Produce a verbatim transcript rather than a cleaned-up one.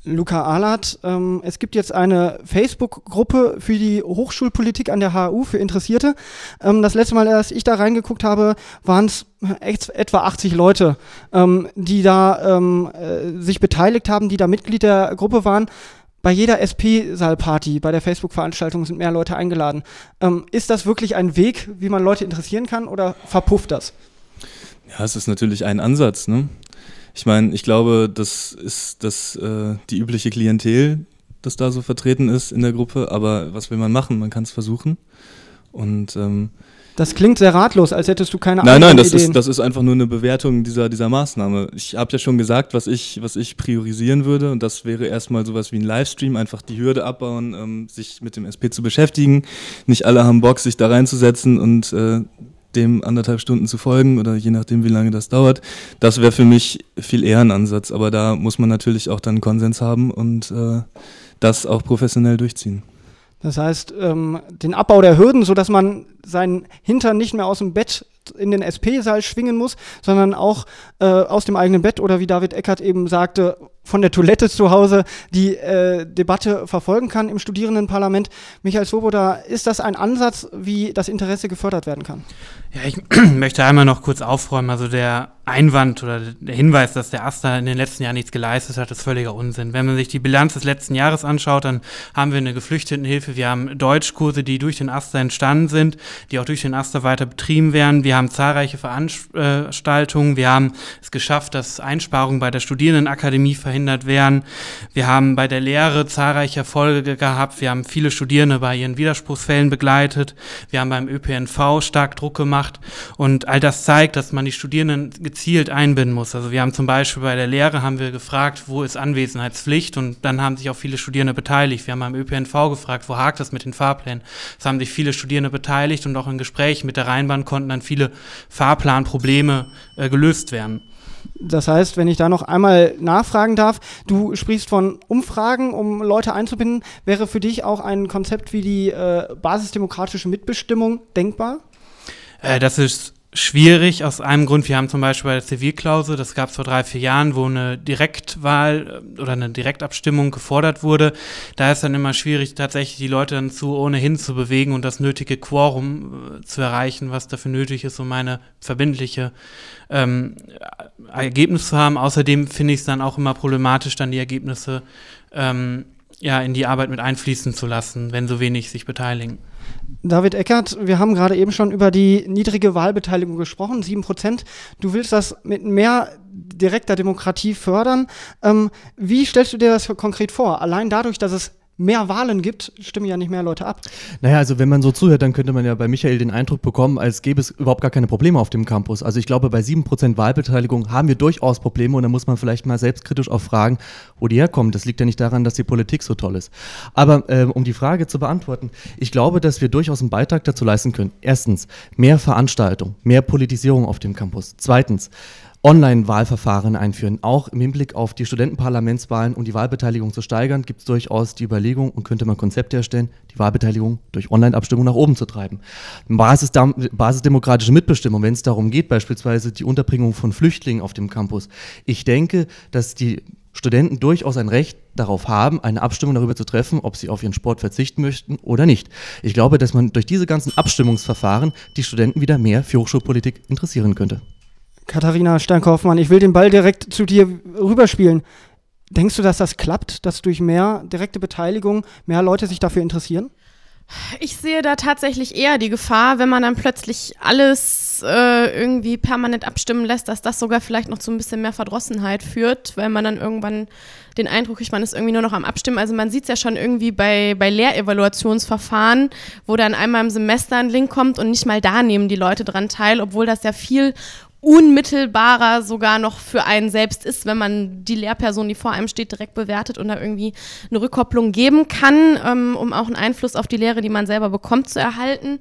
Luca Ahlert, ähm, es gibt jetzt eine Facebook-Gruppe für die Hochschulpolitik an der H U für Interessierte. Ähm, das letzte Mal, als ich da reingeguckt habe, waren es etwa achtzig Leute, ähm, die da ähm, äh, sich beteiligt haben, die da Mitglied der Gruppe waren. Bei jeder S P-Saalparty, bei der Facebook-Veranstaltung sind mehr Leute eingeladen. Ähm, ist das wirklich ein Weg, wie man Leute interessieren kann, oder verpufft das? Ja, es ist natürlich ein Ansatz, ne? Ich meine, ich glaube, das ist das, äh, die übliche Klientel, das da so vertreten ist in der Gruppe, aber was will man machen? Man kann es versuchen. Und ähm, das klingt sehr ratlos, als hättest du keine Ahnung. Nein, nein, das Ideen. ist, das ist einfach nur eine Bewertung dieser, dieser Maßnahme. Ich habe ja schon gesagt, was ich, was ich priorisieren würde, und das wäre erstmal sowas wie ein Livestream, einfach die Hürde abbauen, ähm, sich mit dem S P zu beschäftigen. Nicht alle haben Bock, sich da reinzusetzen und äh, dem anderthalb Stunden zu folgen oder je nachdem, wie lange das dauert. Das wäre für mich viel eher ein Ansatz, aber da muss man natürlich auch dann Konsens haben und äh, das auch professionell durchziehen. Das heißt, ähm, den Abbau der Hürden, sodass man seinen Hintern nicht mehr aus dem Bett in den S P-Saal schwingen muss, sondern auch äh, aus dem eigenen Bett oder wie David Eckert eben sagte, von der Toilette zu Hause die äh, Debatte verfolgen kann im Studierendenparlament. Michael Svoboda, ist das ein Ansatz, wie das Interesse gefördert werden kann? Ja, ich möchte einmal noch kurz aufräumen. Also der Einwand oder der Hinweis, dass der AStA in den letzten Jahren nichts geleistet hat, ist völliger Unsinn. Wenn man sich die Bilanz des letzten Jahres anschaut, dann haben wir eine Geflüchtetenhilfe, wir haben Deutschkurse, die durch den AStA entstanden sind, die auch durch den AStA weiter betrieben werden. Wir haben zahlreiche Veranstaltungen, wir haben es geschafft, dass Einsparungen bei der Studierendenakademie verhindert werden. Wir haben bei der Lehre zahlreiche Erfolge gehabt, wir haben viele Studierende bei ihren Widerspruchsfällen begleitet, wir haben beim Ö P N V stark Druck gemacht und all das zeigt, dass man die Studierenden gezielt einbinden muss. Also wir haben zum Beispiel bei der Lehre haben wir gefragt, wo ist Anwesenheitspflicht, und dann haben sich auch viele Studierende beteiligt. Wir haben beim Ö P N V gefragt, wo hakt das mit den Fahrplänen. Es haben sich viele Studierende beteiligt und auch in Gesprächen mit der Rheinbahn konnten dann viele Fahrplanprobleme äh, gelöst werden. Das heißt, wenn ich da noch einmal nachfragen darf, du sprichst von Umfragen, um Leute einzubinden. Wäre für dich auch ein Konzept wie die äh, basisdemokratische Mitbestimmung denkbar? Äh, das ist schwierig aus einem Grund. Wir haben zum Beispiel bei der Zivilklausel, das gab es vor drei, vier Jahren, wo eine Direktwahl oder eine Direktabstimmung gefordert wurde. Da ist dann immer schwierig, tatsächlich die Leute dann zu ohnehin zu bewegen und das nötige Quorum äh, zu erreichen, was dafür nötig ist, um eine verbindliche ähm, Ergebnis zu haben. Außerdem finde ich es dann auch immer problematisch, dann die Ergebnisse ähm, ja, in die Arbeit mit einfließen zu lassen, wenn so wenig sich beteiligen. David Eckert, wir haben gerade eben schon über die niedrige Wahlbeteiligung gesprochen, sieben Prozent. Du willst das mit mehr direkter Demokratie fördern. Ähm, wie stellst du dir das konkret vor? Allein dadurch, dass es mehr Wahlen gibt, stimmen ja nicht mehr Leute ab. Naja, also wenn man so zuhört, dann könnte man ja bei Michael den Eindruck bekommen, als gäbe es überhaupt gar keine Probleme auf dem Campus. Also ich glaube, bei sieben Prozent Wahlbeteiligung haben wir durchaus Probleme, und da muss man vielleicht mal selbstkritisch auch fragen, wo die herkommen. Das liegt ja nicht daran, dass die Politik so toll ist. Aber ähm, um die Frage zu beantworten, ich glaube, dass wir durchaus einen Beitrag dazu leisten können. Erstens, mehr Veranstaltung, mehr Politisierung auf dem Campus. Zweitens, Online-Wahlverfahren einführen. Auch im Hinblick auf die Studentenparlamentswahlen, um die Wahlbeteiligung zu steigern, gibt es durchaus die Überlegung und könnte man Konzepte erstellen, die Wahlbeteiligung durch Online-Abstimmung nach oben zu treiben. Basisdem- basisdemokratische Mitbestimmung, wenn es darum geht, beispielsweise die Unterbringung von Flüchtlingen auf dem Campus. Ich denke, dass die Studenten durchaus ein Recht darauf haben, eine Abstimmung darüber zu treffen, ob sie auf ihren Sport verzichten möchten oder nicht. Ich glaube, dass man durch diese ganzen Abstimmungsverfahren die Studenten wieder mehr für Hochschulpolitik interessieren könnte. Katharina Steinkaufmann, ich will den Ball direkt zu dir rüberspielen. Denkst du, dass das klappt, dass durch mehr direkte Beteiligung mehr Leute sich dafür interessieren? Ich sehe da tatsächlich eher die Gefahr, wenn man dann plötzlich alles äh, irgendwie permanent abstimmen lässt, dass das sogar vielleicht noch zu ein bisschen mehr Verdrossenheit führt, weil man dann irgendwann den Eindruck kriegt, man ist irgendwie nur noch am Abstimmen. Also man sieht es ja schon irgendwie bei, bei Lehrevaluationsverfahren, wo dann einmal im Semester ein Link kommt und nicht mal da nehmen die Leute dran teil, obwohl das ja viel unmittelbarer sogar noch für einen selbst ist, wenn man die Lehrperson, die vor einem steht, direkt bewertet und da irgendwie eine Rückkopplung geben kann, ähm, um auch einen Einfluss auf die Lehre, die man selber bekommt, zu erhalten.